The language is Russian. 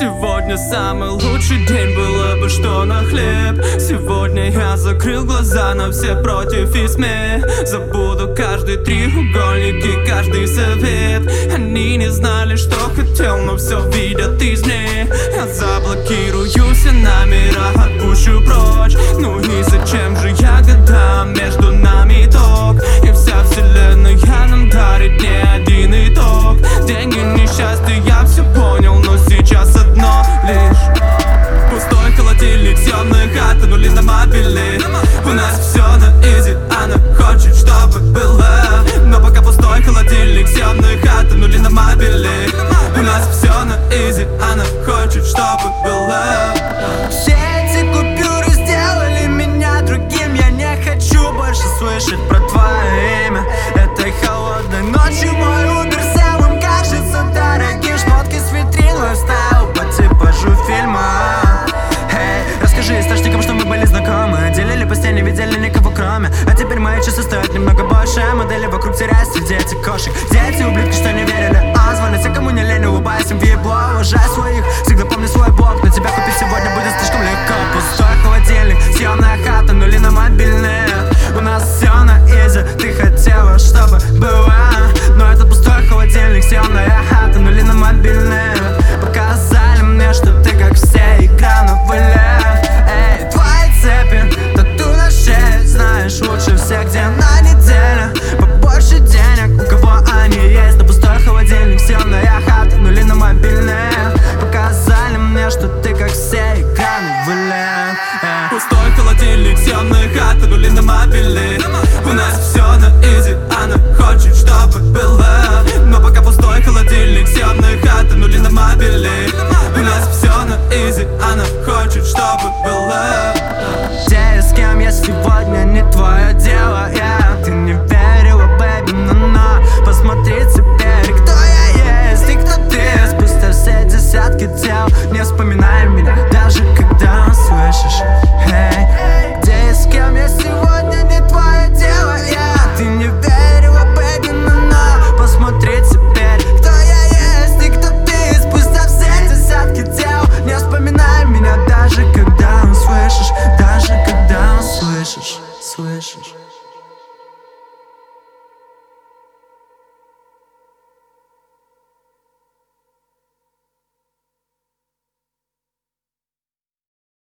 Сегодня самый лучший день, было бы что на хлеб. Сегодня я закрыл глаза на все против и СМИ. Забуду каждый треугольник и каждый совет. Они не знали, что хотел, но все видят из них. Я заблокирую все номера, отпущу прочь. Ну и зачем же я годам, между нами итог. И вся вселенная нам дарит не один итог. Деньги, несчастье, я все понял, но сейчас одно лишь пустой холодильник, съемная хата, нули на мобильный. У нас все на изи, она хочет, чтобы было. Но пока пустой холодильник, съемная хата, нули на мобильный. У нас все на изи, она хочет, чтобы было. Все эти купюры сделали меня другим. Я не хочу больше слышать про твое имя. Этой холодной ночью мой Uber самым кажется дорогим. Шмотки с витрин, лайфстайл по типажу фильма. Расскажи источникам, что мы были знакомы. Делили постель, не видели никого кроме. А теперь мои часы стоят немного больше. Модели вокруг теряют среди этих кошек.